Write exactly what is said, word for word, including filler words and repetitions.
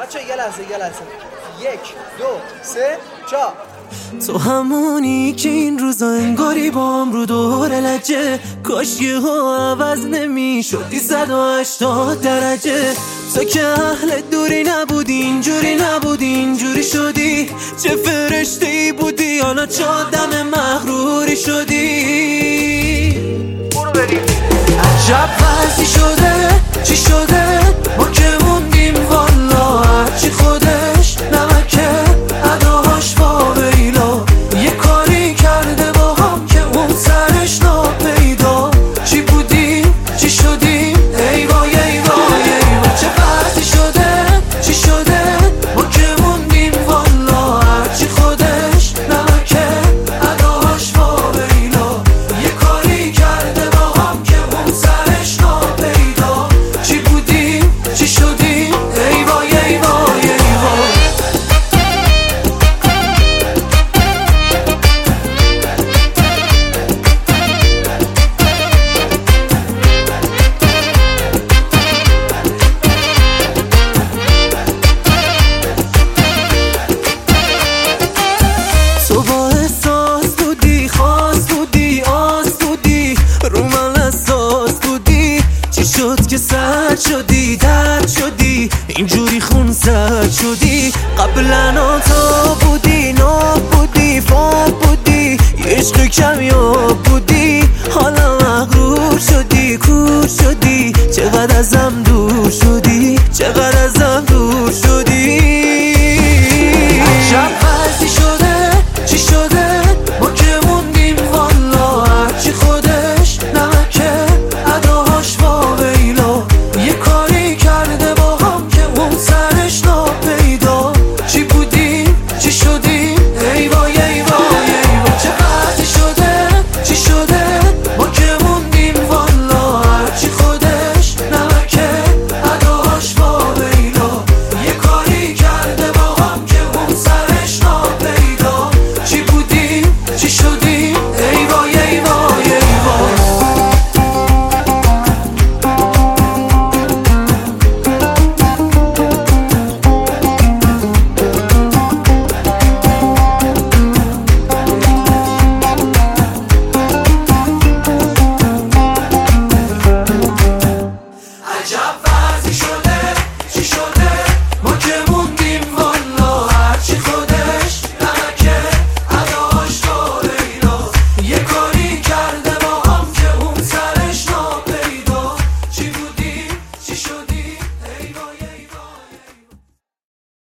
بچه یه لحظه یه لحظه یک دو سه چا تو همونی که این روزا انگاری بام رو دور لجه، کاش یه ها عوض نمی شدی صد و هشتاد درجه. تو که اهل دوری نبودی، اینجوری نبودی اینجوری شدی، چه فرشته ای بودی حالا چه آدم مغروری شدی. برو بریم. عجب وضعی شده چی شده ما که موندیم والا، هرچی خودش نمکه اداهاش با ویلا، یه کاری کرده با هم که اون سرش ناپیدا. چی بودیم چی شدیم ای وای ای وای ای وای، چه وضعی شده چی شده ما که موندیم والا، هرچی خودش نمکه اداهاش با ویلا، یه کاری کرده با هم که اون سرش ناپیدا. چی بودیم چی شدیم ای وای ای وای ای وای. تو با احساس بودی، خاص بودی، آس بودی، رو من اساس بودی، چی شد که سرد شدی، درد شدی، اینجوری خون سرد شدی. قبلا تو بودی، ناب بودی، فاب بودی، یه عشق کمیاب بودی، حالا مغرور شدی، کور شدی، چقدر ازم دور شدی، چقدر ازم دور